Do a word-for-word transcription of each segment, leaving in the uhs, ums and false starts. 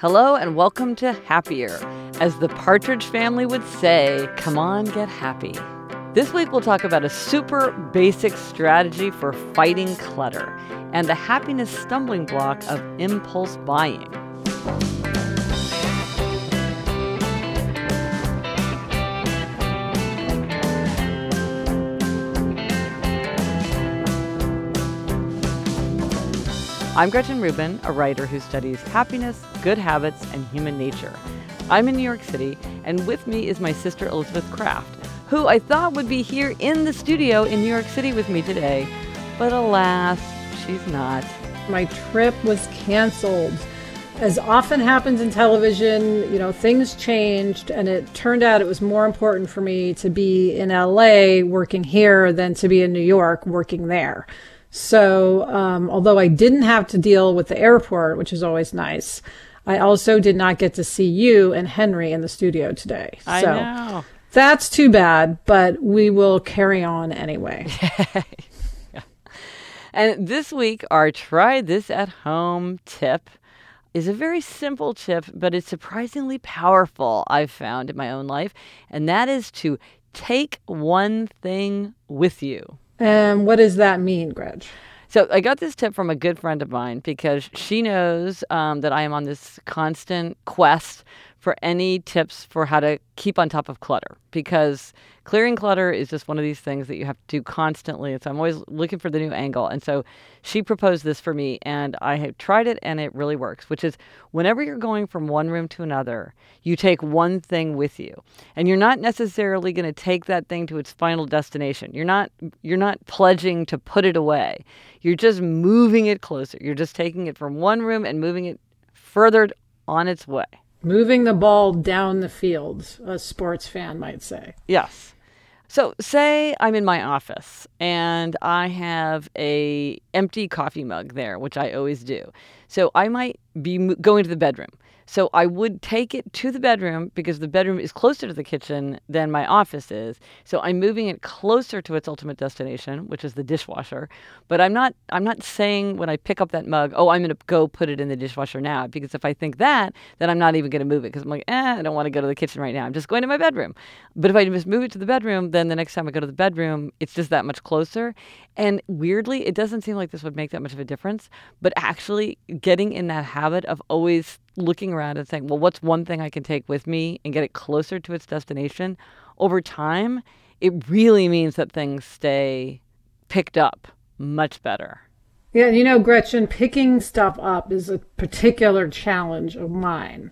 Hello and welcome to Happier. As the Partridge Family would say, come on, get happy. This week we'll talk about a super basic strategy for fighting clutter and the happiness stumbling block of impulse buying. I'm Gretchen Rubin, a writer who studies happiness, good habits, and human nature. I'm in New York City, and with me is my sister Elizabeth Kraft, who I thought would be here in the studio in New York City with me today, but alas, she's not. My trip was canceled. As often happens in television, you know, things changed, and it turned out it was more important for me to be in L A working here than to be in New York working there. So um, although I didn't have to deal with the airport, which is always nice, I also did not get to see you and Henry in the studio today. I so know. That's too bad, but we will carry on anyway. Yeah. And this week, our try this at home tip is a very simple tip, but it's surprisingly powerful, I've found in my own life. And that is to take one thing with you. And what does that mean, Greg? So I got this tip from a good friend of mine because she knows um, that I am on this constant quest for any tips for how to keep on top of clutter, because clearing clutter is just one of these things that you have to do constantly. And so I'm always looking for the new angle. And so she proposed this for me, and I have tried it, and it really works, which is whenever you're going from one room to another, you take one thing with you. And you're not necessarily going to take that thing to its final destination. You're not you're not pledging to put it away. You're just moving it closer. You're just taking it from one room and moving it further on its way. Moving the ball down the field, a sports fan might say. Yes. So say I'm in my office and I have a empty coffee mug there, which I always do. So I might be going to the bedroom. So I would take it to the bedroom because the bedroom is closer to the kitchen than my office is. So I'm moving it closer to its ultimate destination, which is the dishwasher. But I'm not I'm not saying when I pick up that mug, oh, I'm going to go put it in the dishwasher now. Because if I think that, then I'm not even going to move it because I'm like, eh, I don't want to go to the kitchen right now. I'm just going to my bedroom. But if I just move it to the bedroom, then the next time I go to the bedroom, it's just that much closer. And weirdly, it doesn't seem like this would make that much of a difference. But actually getting in that habit of always looking around and saying, well, what's one thing I can take with me and get it closer to its destination? Over time, it really means that things stay picked up much better. Yeah, you know, Gretchen, picking stuff up is a particular challenge of mine.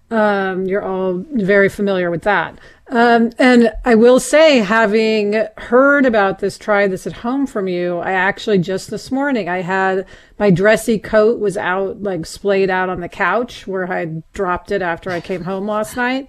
Um, you're all very familiar with that. Um, and I will say, having heard about this, try this at home from you, I actually just this morning, I had my dressy coat was out, like splayed out on the couch where I dropped it after I came home last night.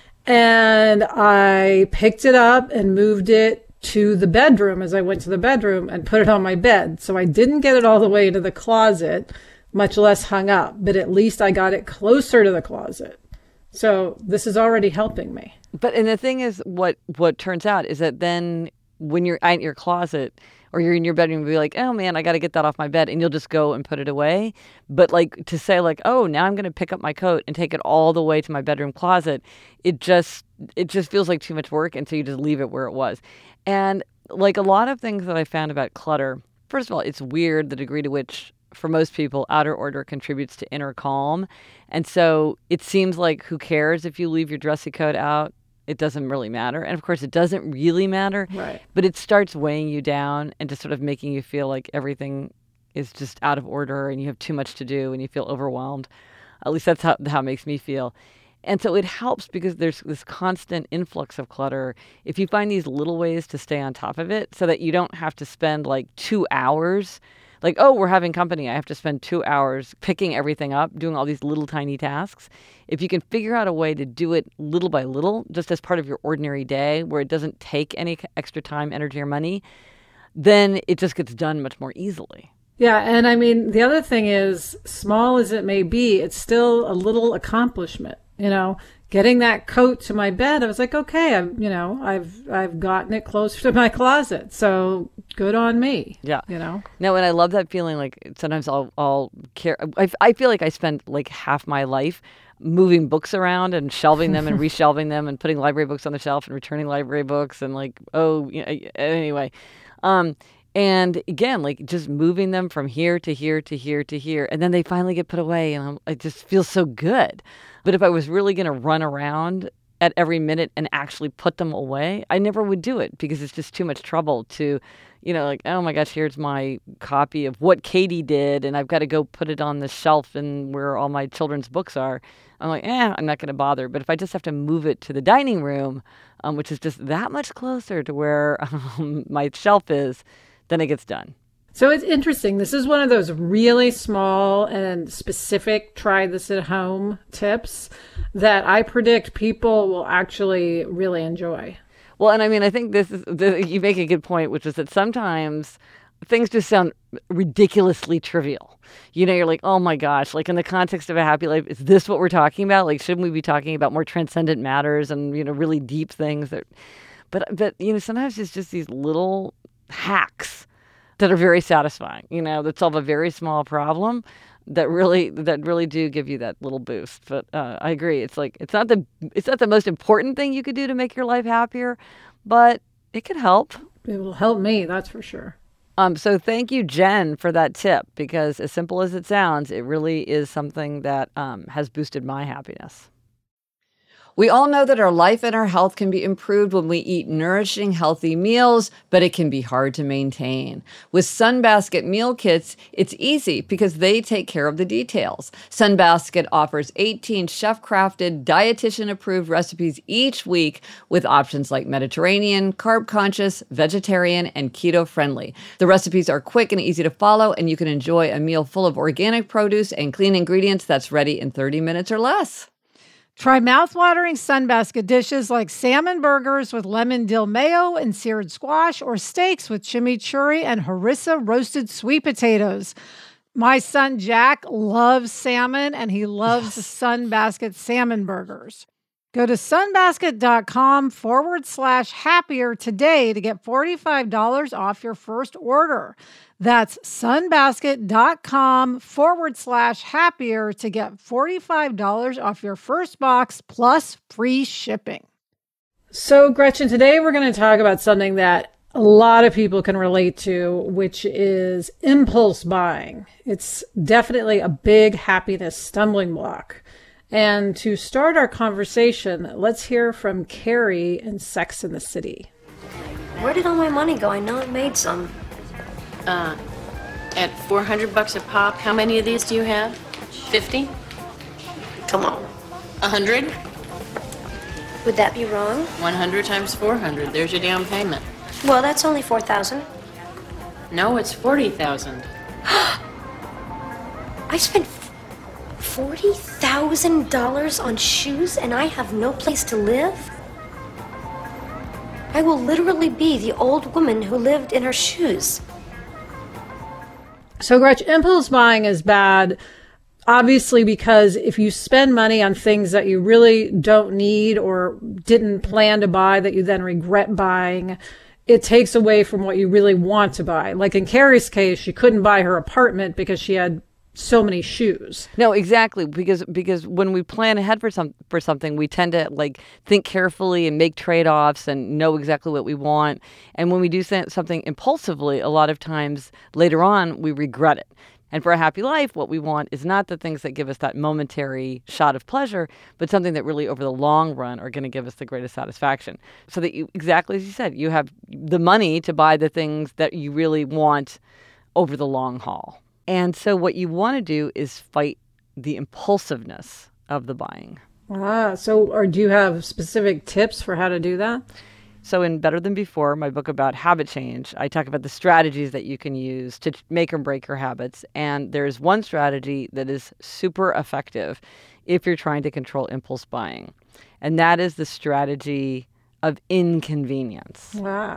And I picked it up and moved it to the bedroom as I went to the bedroom and put it on my bed. So I didn't get it all the way to the closet, much less hung up, but at least I got it closer to the closet. So this is already helping me. But and the thing is, what what turns out is that then when you're at your closet or you're in your bedroom, you'll be like, oh man, I got to get that off my bed, and you'll just go and put it away. But like to say like, oh, now I'm going to pick up my coat and take it all the way to my bedroom closet, it just it just feels like too much work, and so you just leave it where it was. And like a lot of things that I found about clutter, first of all, it's weird the degree to which, for most people, outer order contributes to inner calm. And so it seems like who cares if you leave your dressy coat out? It doesn't really matter. And of course, it doesn't really matter. Right. But it starts weighing you down and just sort of making you feel like everything is just out of order and you have too much to do and you feel overwhelmed. At least that's how, how it makes me feel. And so it helps because there's this constant influx of clutter. If you find these little ways to stay on top of it so that you don't have to spend like two hours like, oh, we're having company. I have to spend two hours picking everything up, doing all these little tiny tasks. If you can figure out a way to do it little by little, just as part of your ordinary day where it doesn't take any extra time, energy, or money, then it just gets done much more easily. Yeah. And I mean, the other thing is, small as it may be, it's still a little accomplishment. You know, getting that coat to my bed, I was like, okay, I've, you know, I've, I've gotten it closer to my closet. So good on me. Yeah. You know? No, and I love that feeling. Like sometimes I'll, I'll care. I, I feel like I spend like half my life moving books around and shelving them and reshelving them and putting library books on the shelf and returning library books and like, oh, you know, anyway. Um, and again, like just moving them from here to here to here to here. And then they finally get put away and I'm, it just feels so good. But if I was really going to run around at every minute and actually put them away, I never would do it because it's just too much trouble to, you know, like, oh my gosh, here's my copy of What Katie Did, and I've got to go put it on the shelf and where all my children's books are. I'm like, eh, I'm not going to bother. But if I just have to move it to the dining room, um, which is just that much closer to where um, my shelf is, then it gets done. So it's interesting. This is one of those really small and specific try this at home tips that I predict people will actually really enjoy. Well, and I mean, I think this is, this, you make a good point, which is that sometimes things just sound ridiculously trivial. You know, you're like, oh my gosh, like in the context of a happy life, is this what we're talking about? Like, shouldn't we be talking about more transcendent matters and, you know, really deep things that, but, but, you know, sometimes it's just these little hacks that are very satisfying, you know, that solve a very small problem that really that really do give you that little boost. But uh, I agree. It's like it's not the it's not the most important thing you could do to make your life happier, but it could help. It will help me, that's for sure. Um, so thank you, Jen, for that tip, because as simple as it sounds, it really is something that um, has boosted my happiness. We all know that our life and our health can be improved when we eat nourishing, healthy meals, but it can be hard to maintain. With Sunbasket meal kits, it's easy because they take care of the details. Sunbasket offers eighteen chef-crafted, dietitian-approved recipes each week with options like Mediterranean, carb-conscious, vegetarian, and keto-friendly. The recipes are quick and easy to follow, and you can enjoy a meal full of organic produce and clean ingredients that's ready in thirty minutes or less. Try mouth-watering Sunbasket dishes like salmon burgers with lemon dill mayo and seared squash, or steaks with chimichurri and harissa roasted sweet potatoes. My son Jack loves salmon, and he loves yes. Sunbasket salmon burgers. Go to sunbasket.com forward slash happier today to get forty-five dollars off your first order. That's sunbasket.com forward slash happier to get forty-five dollars off your first box plus free shipping. So, Gretchen, today we're going to talk about something that a lot of people can relate to, which is impulse buying. It's definitely a big happiness stumbling block. And to start our conversation, let's hear from Carrie in Sex and the City. Where did all my money go? I know I made some. Uh, at four hundred bucks a pop, how many of these do you have? fifty? Come on. one hundred? Would that be wrong? one hundred times four hundred. There's your down payment. Well, that's only four thousand. No, it's forty thousand. I spent forty thousand dollars on shoes and I have no place to live? I will literally be the old woman who lived in her shoes. So, Gretchen, impulse buying is bad, obviously, because if you spend money on things that you really don't need or didn't plan to buy that you then regret buying, it takes away from what you really want to buy. Like in Carrie's case, she couldn't buy her apartment because she had so many shoes. No, exactly. Because because when we plan ahead for some for something, we tend to like think carefully and make trade-offs and know exactly what we want. And when we do something impulsively, a lot of times later on, we regret it. And for a happy life, what we want is not the things that give us that momentary shot of pleasure, but something that really over the long run are going to give us the greatest satisfaction. So that you, exactly as you said, you have the money to buy the things that you really want over the long haul. And so what you want to do is fight the impulsiveness of the buying. Ah, so or do you have specific tips for how to do that? So in Better Than Before, my book about habit change, I talk about the strategies that you can use to make or break your habits. And there's one strategy that is super effective if you're trying to control impulse buying. And that is the strategy of inconvenience. Ah.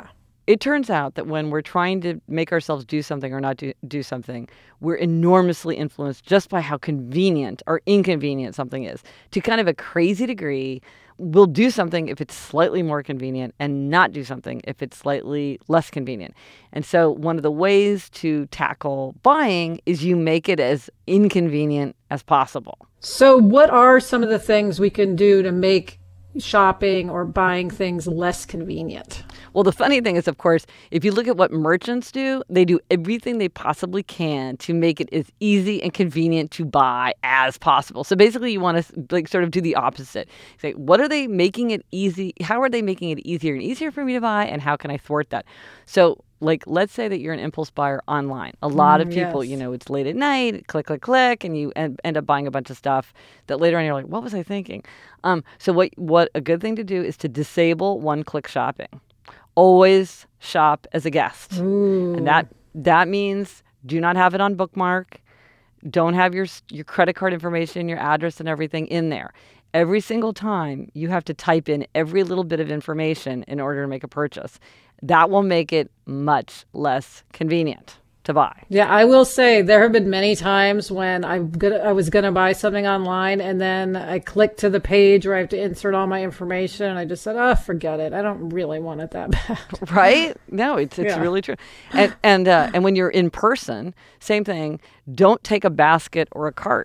it turns out that when we're trying to make ourselves do something or not do, do something, we're enormously influenced just by how convenient or inconvenient something is. To kind of a crazy degree, we'll do something if it's slightly more convenient and not do something if it's slightly less convenient. And so one of the ways to tackle buying is you make it as inconvenient as possible. So what are some of the things we can do to make shopping or buying things less convenient? Well, the funny thing is, of course, if you look at what merchants do, they do everything they possibly can to make it as easy and convenient to buy as possible. So basically, you want to like sort of do the opposite. Say, what are they making it easy? How are they making it easier and easier for me to buy? And how can I thwart that? So like, let's say that you're an impulse buyer online. A lot Mm, of people, yes. you know, it's late at night, click, click, click, and you end, end up buying a bunch of stuff that later on you're like, what was I thinking? Um, so what what a good thing to do is to disable one-click shopping. Always shop as a guest. Ooh. And that that means do not have it on bookmark. Don't have your your credit card information, your address, and everything in there. Every single time you have to type in every little bit of information in order to make a purchase. That will make it much less convenient to buy. Yeah, I will say there have been many times when I'm gonna, I was going to buy something online and then I clicked to the page where I have to insert all my information and I just said, oh, forget it. I don't really want it that bad. Right? No, it's it's Yeah. really true. And and uh, and when you're in person, same thing. Don't take a basket or a cart.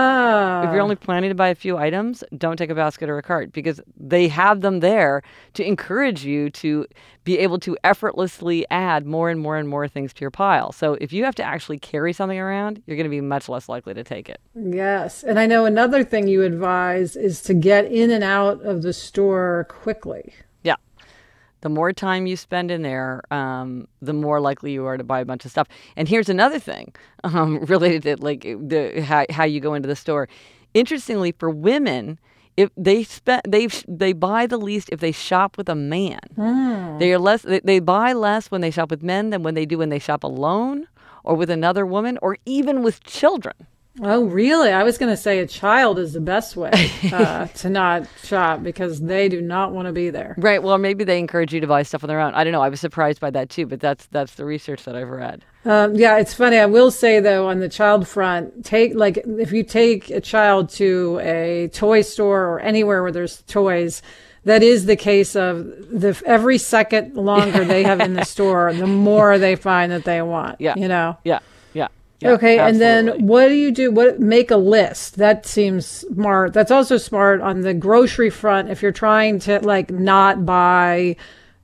Ah. If you're only planning to buy a few items, don't take a basket or a cart because they have them there to encourage you to be able to effortlessly add more and more and more things to your pile. So if you have to actually carry something around, you're going to be much less likely to take it. Yes. And I know another thing you advise is to get in and out of the store quickly. Yeah. The more time you spend in there, um, the more likely you are to buy a bunch of stuff. And here's another thing um, related to like the how, how you go into the store. Interestingly, for women, if they spend they they buy the least if they shop with a man. Mm. They are less. They, they buy less when they shop with men than when they do when they shop alone or with another woman or even with children. Oh, really? I was going to say a child is the best way uh, to not shop because they do not want to be there. Right. Well, maybe they encourage you to buy stuff on their own. I don't know. I was surprised by that too, but that's that's the research that I've read. Um, yeah, it's funny. I will say though, on the child front, take like if you take a child to a toy store or anywhere where there's toys, that is the case of the every second longer they have in the store, the more they find that they want. Yeah. You know. Yeah. Yeah. Yeah, Okay, and absolutely. then what do you do? What make a list? That seems smart. That's also smart on the grocery front. If you're trying to like not buy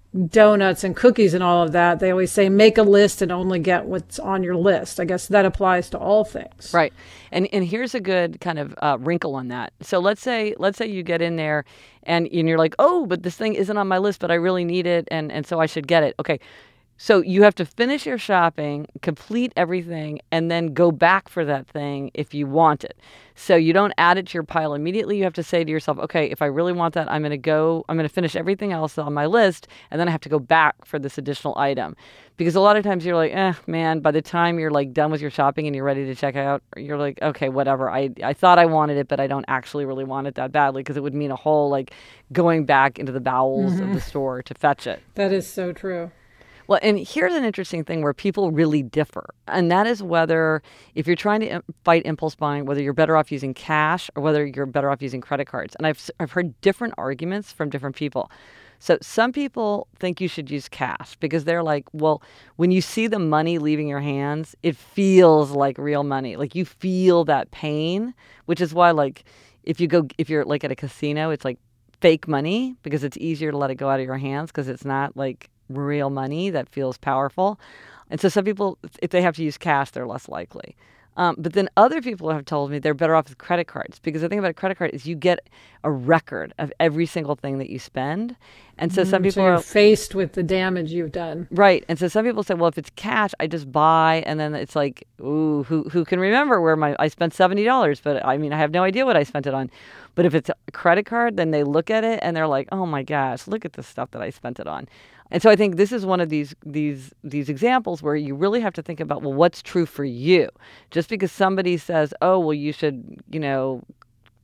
donuts and cookies and all of that, they always say make a list and only get what's on your list. I guess that applies to all things. Right. And and here's a good kind of uh, wrinkle on that. So let's say let's say you get in there and, and you're like, oh, but this thing isn't on my list, but I really need it, and and so I should get it. Okay. So you have to finish your shopping, complete everything, and then go back for that thing if you want it. So you don't add it to your pile immediately. You have to say to yourself, okay, if I really want that, I'm going to go, I'm going to finish everything else on my list, and then I have to go back for this additional item. Because a lot of times you're like, eh, man, by the time you're like done with your shopping and you're ready to check out, you're like, okay, whatever. I, I thought I wanted it, but I don't actually really want it that badly because it would mean a whole like going back into the bowels Mm-hmm. of the store to fetch it. That is so true. Well, and here's an interesting thing where people really differ. And that is whether, if you're trying to fight impulse buying, whether you're better off using cash or whether you're better off using credit cards. And I've, I've heard different arguments from different people. So some people think you should use cash because they're like, well, when you see the money leaving your hands, it feels like real money. Like you feel that pain, which is why like if you go, if you're like at a casino, it's like fake money because it's easier to let it go out of your hands because it's not like real money that feels powerful. And so some people, if they have to use cash, they're less likely. Um, but then other people have told me they're better off with credit cards because the thing about a credit card is you get a record of every single thing that you spend. And so some Mm, people so you're are faced with the damage you've done. right. And so some people say, well, if it's cash, I just buy. And then it's like, ooh, who who can remember where my I spent seventy dollars? But I mean, I have no idea what I spent it on. But if it's a credit card, then they look at it and they're like, oh my gosh, look at the stuff that I spent it on. And so I think this is one of these these these examples where you really have to think about, well, what's true for you? Just because somebody says, oh, well, you should, you know,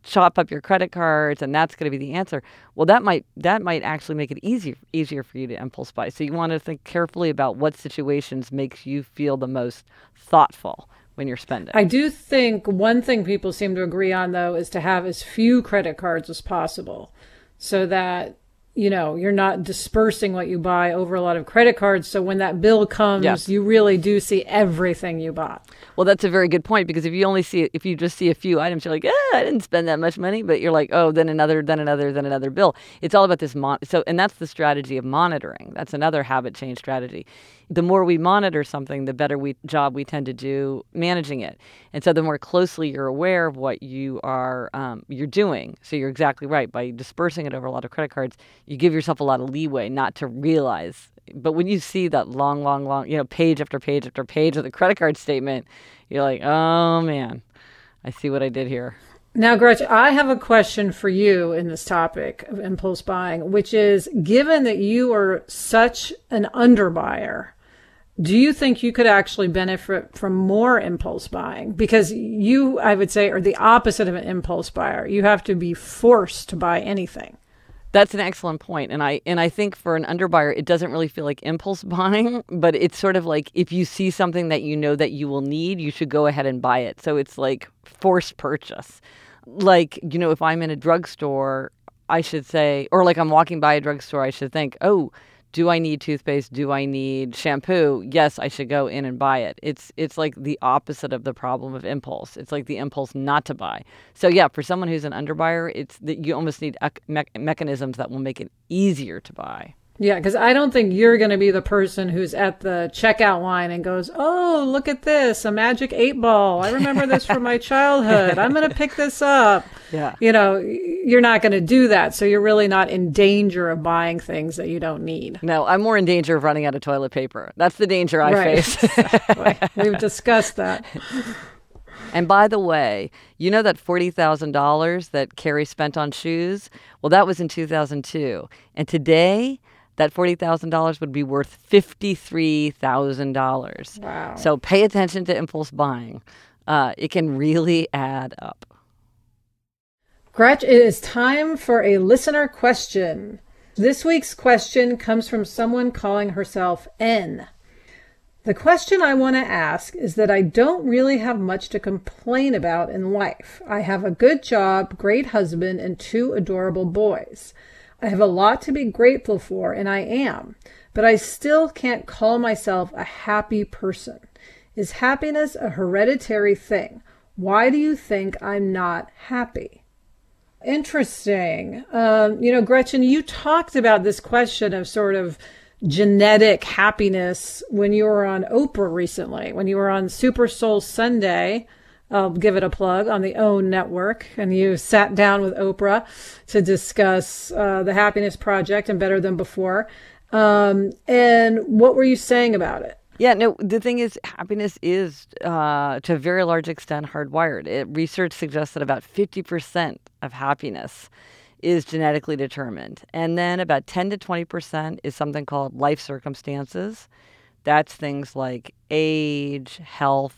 chop up your credit cards and that's going to be the answer. Well, that might that might actually make it easier easier for you to impulse buy. So you want to think carefully about what situations makes you feel the most thoughtful when you're spending. I do think one thing people seem to agree on, though, is to have as few credit cards as possible so that, you know, you're not dispersing what you buy over a lot of credit cards. So when that bill comes, Yes. you really do see everything you bought. Well, that's a very good point, because if you only see, if you just see a few items, you're like, eh, I didn't spend that much money, but you're like, oh, then another, then another, then another bill. It's all about this. Mon- so, and that's the strategy of monitoring. That's another habit change strategy. The more we monitor something, the better we job we tend to do managing it. And so the more closely you're aware of what you are, um, you're doing. So you're exactly right. By dispersing it over a lot of credit cards, you give yourself a lot of leeway not to realize. But when you see that long, long, long, you know, page after page after page of the credit card statement, you're like, oh man, I see what I did here. Now, Gretchen, I have a question for you in this topic of impulse buying, which is, given that you are such an underbuyer, do you think you could actually benefit from more impulse buying? Because you, I would say, are the opposite of an impulse buyer. You have to be forced to buy anything. That's an excellent point. And I and I think for an underbuyer, it doesn't really feel like impulse buying, but it's sort of like if you see something that you know that you will need, you should go ahead and buy it. So it's like forced purchase. Like, you know, if I'm in a drugstore, I should say, or like I'm walking by a drugstore, I should think, oh, do I need toothpaste? Do I need shampoo? Yes, I should go in and buy it. It's it's like the opposite of the problem of impulse. It's like the impulse not to buy. So yeah, for someone who's an underbuyer, it's that you almost need ec- me- mechanisms that will make it easier to buy. Yeah, because I don't think you're going to be the person who's at the checkout line and goes, oh, look at this, a magic eight ball. I remember this from my childhood. I'm going to pick this up. Yeah. You know, you're not going to do that. So you're really not in danger of buying things that you don't need. No, I'm more in danger of running out of toilet paper. That's the danger I Right. face. Exactly. We've discussed that. And by the way, you know that forty thousand dollars that Carrie spent on shoes? Well, that was in two thousand two. And today, that forty thousand dollars would be worth fifty-three thousand dollars. Wow. So pay attention to impulse buying. Uh, it can really add up. Gretch, it is time for a listener question. This week's question comes from someone calling herself N. The question I want to ask is that I don't really have much to complain about in life. I have a good job, great husband, and two adorable boys. I have a lot to be grateful for, and I am, but I still can't call myself a happy person. Is happiness a hereditary thing? Why do you think I'm not happy? Interesting. Um, you know, Gretchen, you talked about this question of sort of genetic happiness when you were on Oprah recently, when you were on Super Soul Sunday. I'll give it a plug, on the OWN network, and you sat down with Oprah to discuss uh, the Happiness Project and Better Than Before. Um, and what were you saying about it? Yeah, no, the thing is, happiness is, uh, to a very large extent, hardwired. It, research suggests that about fifty percent of happiness is genetically determined. And then about ten to twenty percent is something called life circumstances. That's things like age, health,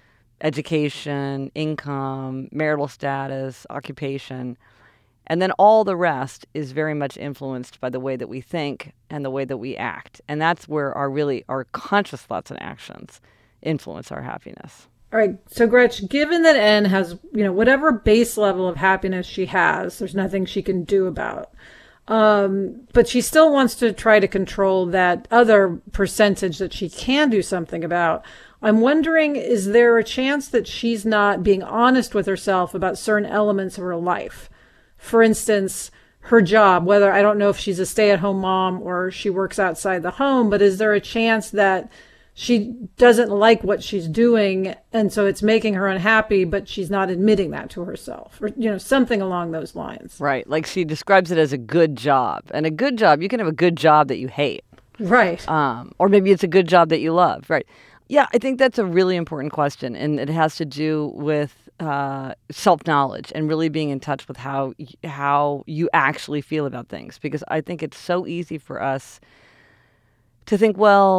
education, income, marital status, occupation. And then all the rest is very much influenced by the way that we think and the way that we act. And that's where our really our conscious thoughts and actions influence our happiness. All right. So, Gretch, given that N has, you know, whatever base level of happiness she has, there's nothing she can do about. Um, but she still wants to try to control that other percentage that she can do something about. I'm wondering, is there a chance that she's not being honest with herself about certain elements of her life? For instance, her job, whether I don't know if she's a stay-at-home mom or she works outside the home, but is there a chance that she doesn't like what she's doing and so it's making her unhappy, but she's not admitting that to herself, or, you know, something along those lines? Right. Like she describes it as a good job. And a good job, you can have a good job that you hate. Right. Um, or maybe it's a good job that you love. Right. Yeah, I think that's a really important question. And it has to do with uh, self-knowledge and really being in touch with how how you actually feel about things. Because I think it's so easy for us to think, well,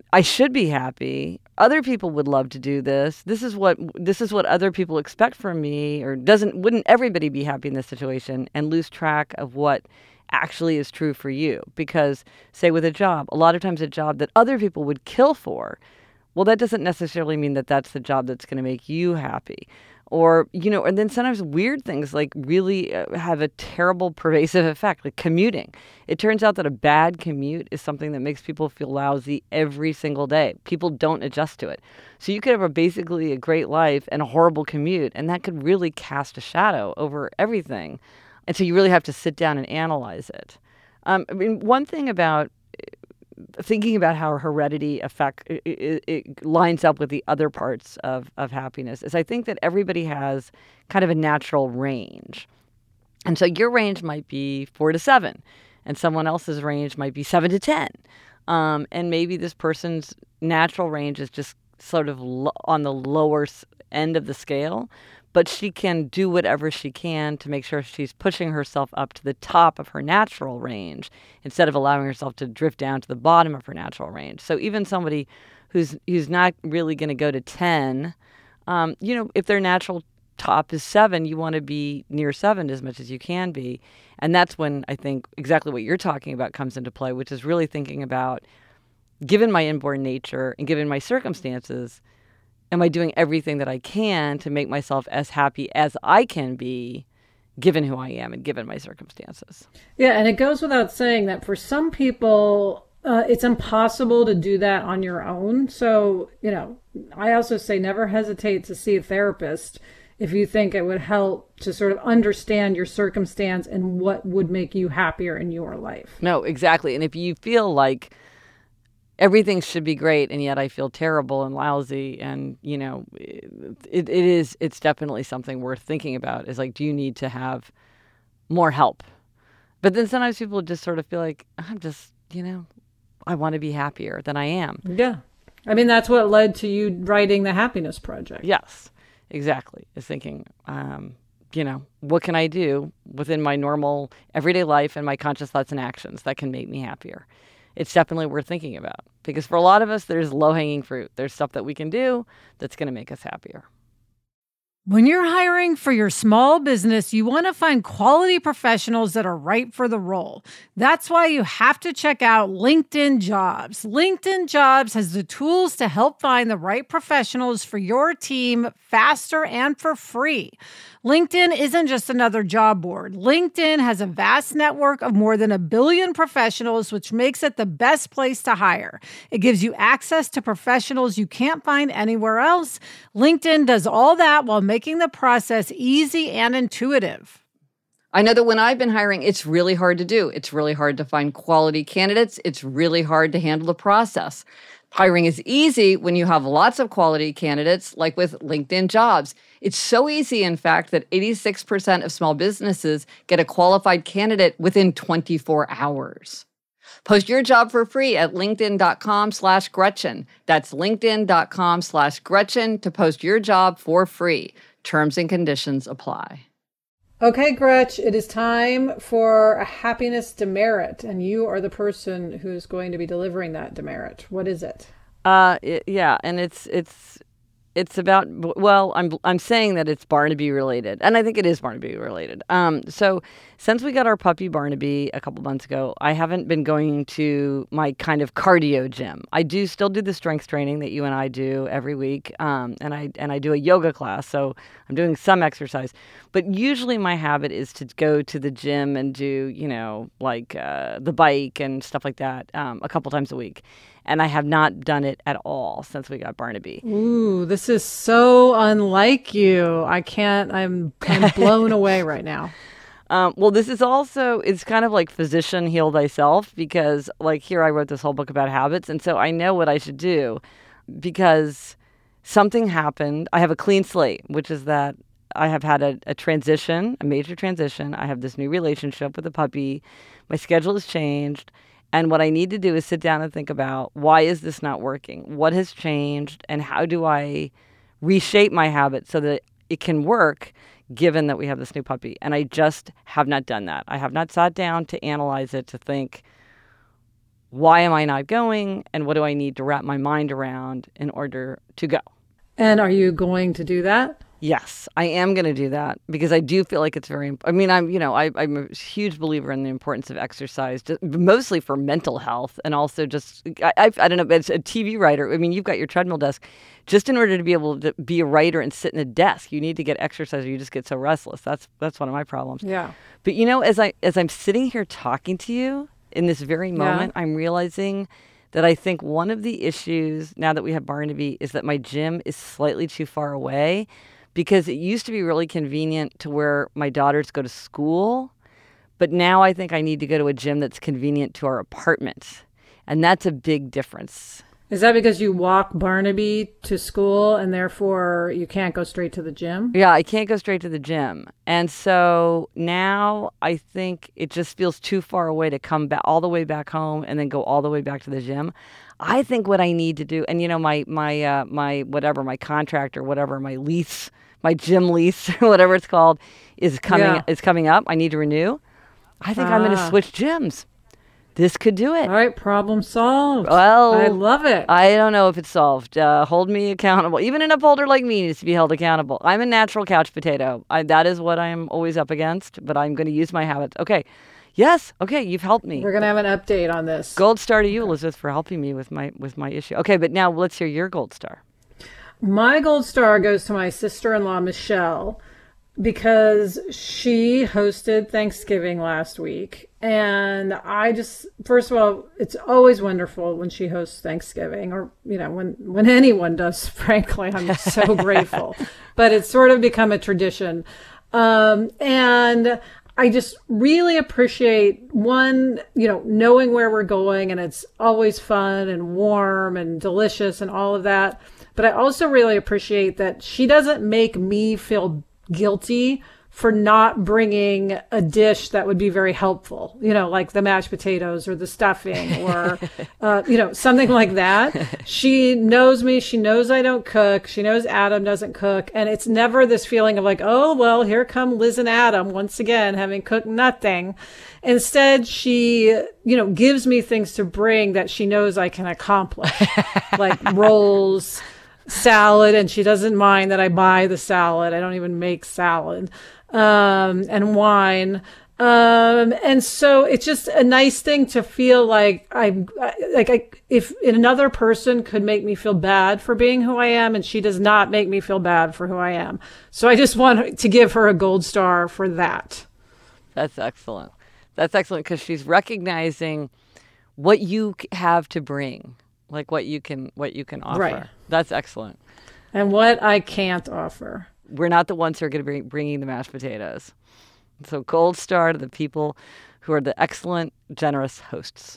I should be happy. Other people would love to do this. This is what this is what other people expect from me, or doesn't wouldn't everybody be happy in this situation, and lose track of what actually is true for you. Because, say, with a job, a lot of times a job that other people would kill for, well, that doesn't necessarily mean that that's the job that's going to make you happy. Or, you know, and then sometimes weird things like really uh, have a terrible pervasive effect, like commuting. It turns out that a bad commute is something that makes people feel lousy every single day. People don't adjust to it. So you could have a basically a great life and a horrible commute, and that could really cast a shadow over everything. And so you really have to sit down and analyze it. Um, I mean, one thing about thinking about how heredity affect it, it, it lines up with the other parts of, of happiness is I think that everybody has kind of a natural range. And so your range might be four to seven, and someone else's range might be seven to ten. Um, and maybe this person's natural range is just sort of lo- on the lower end of the scale, but she can do whatever she can to make sure she's pushing herself up to the top of her natural range instead of allowing herself to drift down to the bottom of her natural range. So even somebody who's who's not really going to go to ten, um, you know, if their natural top is seven, you want to be near seven as much as you can be. And that's when I think exactly what you're talking about comes into play, which is really thinking about, given my inborn nature and given my circumstances, am I doing everything that I can to make myself as happy as I can be, given who I am and given my circumstances? Yeah, and it goes without saying that for some people, uh, it's impossible to do that on your own. So, you know, I also say never hesitate to see a therapist if you think it would help to sort of understand your circumstance and what would make you happier in your life. No, exactly. And if you feel like everything should be great, and yet I feel terrible and lousy, and, you know, it, it is, it's definitely something worth thinking about, is like, do you need to have more help? But then sometimes people just sort of feel like, I'm just, you know, I want to be happier than I am. Yeah. I mean, that's what led to you writing the Happiness Project. Yes, exactly. Is thinking, um, you know, what can I do within my normal everyday life and my conscious thoughts and actions that can make me happier? It's definitely worth thinking about, because for a lot of us, there's low-hanging fruit. There's stuff that we can do that's going to make us happier. When you're hiring for your small business, you want to find quality professionals that are right for the role. That's why you have to check out LinkedIn Jobs. LinkedIn Jobs has the tools to help find the right professionals for your team faster and for free. LinkedIn isn't just another job board. LinkedIn has a vast network of more than a billion professionals, which makes it the best place to hire. It gives you access to professionals you can't find anywhere else. LinkedIn does all that while making the process easy and intuitive. I know that when I've been hiring, it's really hard to do. It's really hard to find quality candidates. It's really hard to handle the process. Hiring is easy when you have lots of quality candidates, like with LinkedIn Jobs. It's so easy, in fact, that eighty-six percent of small businesses get a qualified candidate within twenty-four hours. Post your job for free at linkedin.com slash Gretchen. That's linkedin.com slash Gretchen to post your job for free. Terms and conditions apply. Okay, Gretch, it is time for a happiness demerit, and you are the person who's going to be delivering that demerit. What is it? Uh, it, yeah, and it's it's it's about, well, I'm I'm saying that it's Barnaby related, and I think it is Barnaby related. Um, so since we got our puppy Barnaby a couple months ago, I haven't been going to my kind of cardio gym. I do still do the strength training that you and I do every week, um, and I and I do a yoga class, so I'm doing some exercise. But usually my habit is to go to the gym and do, you know, like uh, the bike and stuff like that um, a couple times a week. And I have not done it at all since we got Barnaby. Ooh, this is so unlike you. I can't, I'm, I'm blown away right now. Um, well, this is also, it's kind of like physician heal thyself, because like here I wrote this whole book about habits. And so I know what I should do because something happened. I have a clean slate, which is that I have had a, a transition, a major transition. I have this new relationship with a puppy. My schedule has changed. And what I need to do is sit down and think about, why is this not working? What has changed? And how do I reshape my habit so that it can work, given that we have this new puppy? And I just have not done that. I have not sat down to analyze it, to think, why am I not going? And what do I need to wrap my mind around in order to go? And are you going to do that? Yes, I am going to do that because I do feel like it's very, I mean, I'm, you know, I, I'm a huge believer in the importance of exercise, just, mostly for mental health. And also just, I, I, I don't know, as a T V writer, I mean, you've got your treadmill desk. Just in order to be able to be a writer and sit in a desk, you need to get exercise or you just get so restless. That's, that's one of my problems. Yeah. But, you know, as, I, as I'm sitting here talking to you in this very moment, Yeah. I'm realizing that I think one of the issues now that we have Barnaby is that my gym is slightly too far away. Because it used to be really convenient to where my daughters go to school. But now I think I need to go to a gym that's convenient to our apartment. And that's a big difference. Is that because you walk Barnaby to school and therefore you can't go straight to the gym? Yeah, I can't go straight to the gym. And so now I think it just feels too far away to come back all the way back home and then go all the way back to the gym. I think what I need to do, and you know, my, my, uh, my, whatever, my contract or whatever, my lease, my gym lease, whatever it's called, is coming, Yeah. is coming up. I need to renew. I think I'm going to Ah. switch gyms. This could do it. All right, problem solved. Well, I love it. I don't know if it's solved. Uh, hold me accountable. Even an upholder like me needs to be held accountable. I'm a natural couch potato. I, that is what I'm always up against, but I'm going to use my habits. Okay. Yes. Okay. You've helped me. We're going to have an update on this. Gold star to you, Elizabeth, for helping me with my with my issue. Okay, but now let's hear your gold star. My gold star goes to my sister-in-law, Michelle, because she hosted Thanksgiving last week. And I just, first of all, it's always wonderful when she hosts Thanksgiving, or, you know, when, when anyone does, frankly. I'm so grateful. But it's sort of become a tradition. Um, and I just really appreciate, one, you know, knowing where we're going, and it's always fun and warm and delicious and all of that. But I also really appreciate that she doesn't make me feel guilty for not bringing a dish that would be very helpful, you know, like the mashed potatoes or the stuffing or, uh, you know, something like that. She knows me. She knows I don't cook. She knows Adam doesn't cook. And it's never this feeling of like, oh, well, here come Liz and Adam once again, having cooked nothing. Instead, she, you know, gives me things to bring that she knows I can accomplish, like rolls, salad, and she doesn't mind that I buy the salad. I don't even make salad, um, and wine. Um, and so it's just a nice thing to feel like I'm like, I, if another person could make me feel bad for being who I am, and she does not make me feel bad for who I am. So I just want to give her a gold star for that. That's excellent. That's excellent because she's recognizing what you have to bring, like what you can, what you can offer. Right. That's excellent. And what I can't offer. We're not the ones who are going to be bringing the mashed potatoes. So gold star to the people who are the excellent, generous hosts.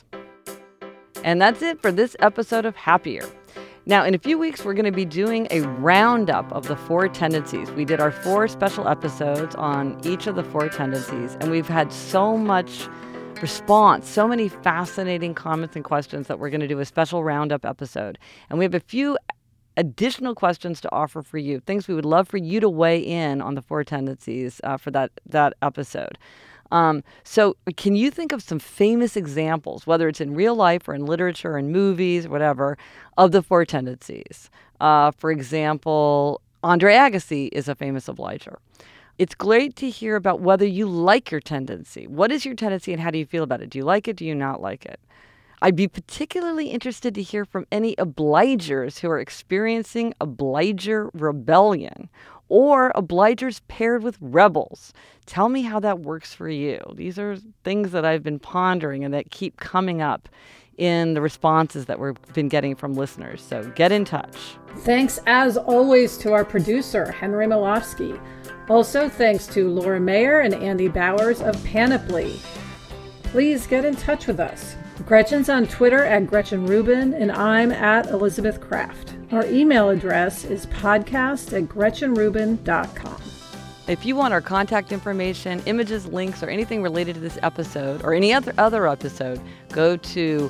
And that's it for this episode of Happier. Now, in a few weeks, we're going to be doing a roundup of the four tendencies. We did our four special episodes on each of the four tendencies, and we've had so much response, so many fascinating comments and questions that we're going to do a special roundup episode. And we have a few additional questions to offer for you, things we would love for you to weigh in on the four tendencies uh, for that, that episode. Um, so can you think of some famous examples, whether it's in real life or in literature and movies, whatever, of the four tendencies? Uh, for example, Andre Agassi is a famous obliger. It's great to hear about whether you like your tendency. What is your tendency and how do you feel about it? Do you like it? Do you not like it? I'd be particularly interested to hear from any obligers who are experiencing obliger rebellion or obligers paired with rebels. Tell me how that works for you. These are things that I've been pondering and that keep coming up in the responses that we've been getting from listeners. So get in touch. Thanks, as always, to our producer, Henry Malofsky. Also, thanks to Laura Mayer and Andy Bowers of Panoply. Please get in touch with us. Gretchen's on Twitter at Gretchen Rubin, and I'm at Elizabeth Kraft. Our email address is podcast at gretchen rubin dot com. If you want our contact information, images, links, or anything related to this episode or any other other episode, go to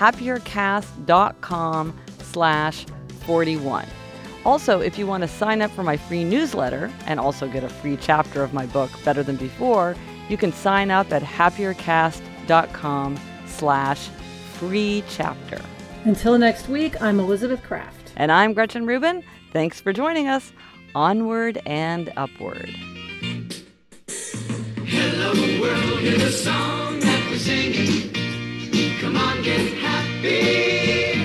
happiercast.com slash 41. Also, if you want to sign up for my free newsletter and also get a free chapter of my book, Better Than Before, you can sign up at happiercast.com slash free chapter. Until next week, I'm Elizabeth Kraft. And I'm Gretchen Rubin. Thanks for joining us. Onward and upward. Hello world, here's a song that we're singing. Come on, get happy.